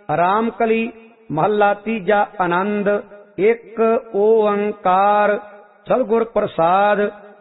राम कली महला तीजा आनंद। एक ओंकार सतगुर प्रसाद।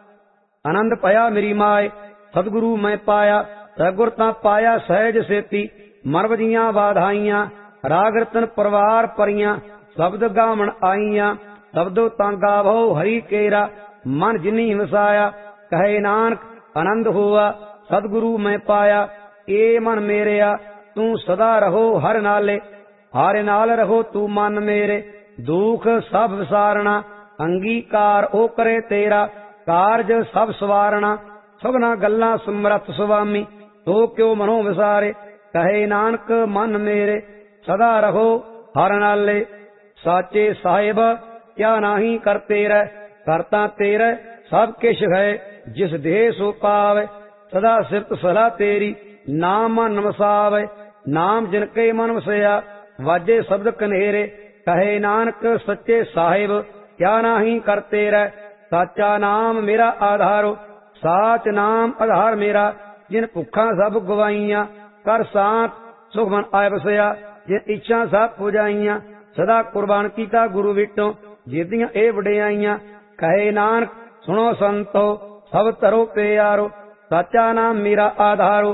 आनंद पाया मेरी माए सतगुरु मैं पाया, सतगुर तां पाया सहज सेती। मन वजियां वाधाइयां राग रतन परवार परियां, शब्द गावण आईयां शब्दों तां गावो हरि केरा। मन जिनी वसाया कहे नानक आनंद हुआ, सतगुरु मैं पाया। ए मन मेरेया तू सदा रहो हर नाले, हर नाल रहो तू मन मेरे। दुख सब विसारना अंगीकार ओ करे तेरा, कारज सब सवारना सबना गल्लां समरथ सुवामी। तो क्यों मनो विसारे कहे नानक मन मेरे, सदा रहो हर नाले। साचे साहिब क्या नाही करते रह, करता तेरे सब किश है जिस देह सो पावे। सदा सिरत सलाह तेरी नाम मन वसावे, नाम जिनके मन वसया वाजे शब्द कनेरे। कहे नानक सच्चे साहिब क्या नाही करते रह, साचा नाम मेरा आधारो। साच नाम आधार मेरा, जिन भुखा सब गवाइया कर सांत सुख मन आय बसया। जिन इच्छा सब पुजाइया सदा कुर्बान कीता गुरु विटों, जिदियां ए वडियाइयां। कहे नानक सुनो संतो सब तरो प्यारो, साचा नाम मेरा आधारो।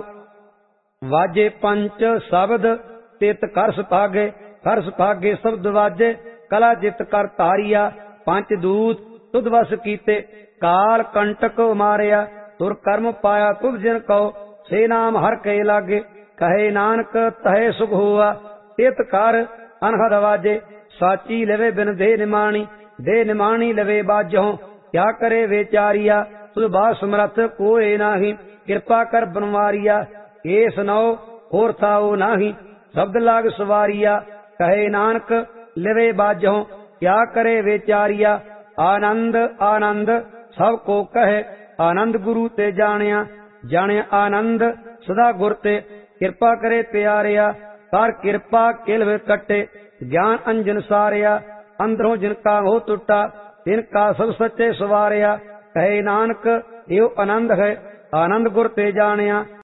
वाजे पंच शब्द तित कर सुभागे, कर सुभागे शब्द वाजे कला जित कर तारिया। पंच दूत तुद वस कीते काल कंटक मारिया, तुर कर्म पाया तुद जिन कहो से नाम हर के लागे। कहे नानक तहे सुख हुआ तित कर अनहद वाजे, साची लवे बिन दे निमाणी, दे निमाणी लवे बाजहों। क्या करे बेचारिया तुझ बात समरथ कोई नाही, कृपा कर बनवारिया एस नौ होर थाओ नाही। शब्द लाग सवारिया कहे नानक लवे बाजहों, क्या करे बेचारिया। आनंद आनंद सब को कहे, आनंद गुरु ते जानिया, जानिया आनंद सदा गुर ते। कृपा करे प्यारिया कर कृपा किल कटे, ज्ञान अंजन सारिया अंदरों जिनका हो टुटा, तिनका सब सच्चे सवारिया। कहे नानक यो आनंद है आनंद गुर ते जानिया।